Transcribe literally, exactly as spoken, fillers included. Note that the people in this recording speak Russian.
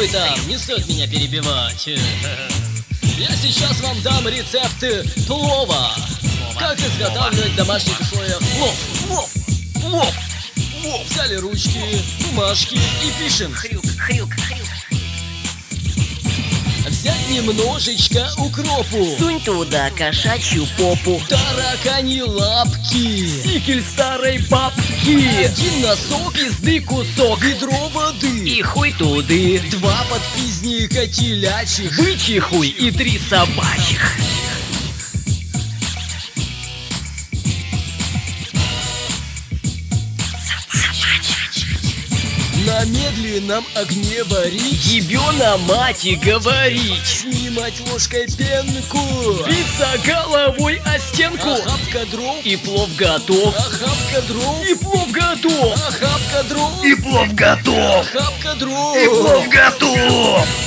вы там, не стоит меня перебивать. Я сейчас вам дам рецепты плова. Как изготавливать в домашних условиях плов. Плов, плов, плов. Взяли ручки, бумажки и пишем. Хрюк, хрюк, хрюк. Взять немножечко укропу. Сунь туда кошачью попу. Таракани лапки. Сикель старой бабки. Один носок, пизды кусок. Ведро воды. И хуй туды. Два подпизника телячьих. Бычий хуй и три собачьих. На медленном огне варить. Ебёна мать и говорить. Снимать ложкой пенку. Биться головой о стенку. Охапка дров. И плов готов. Охапка дров. И плов готов. Охапка дров. И плов готов. Охапка дров. И плов готов.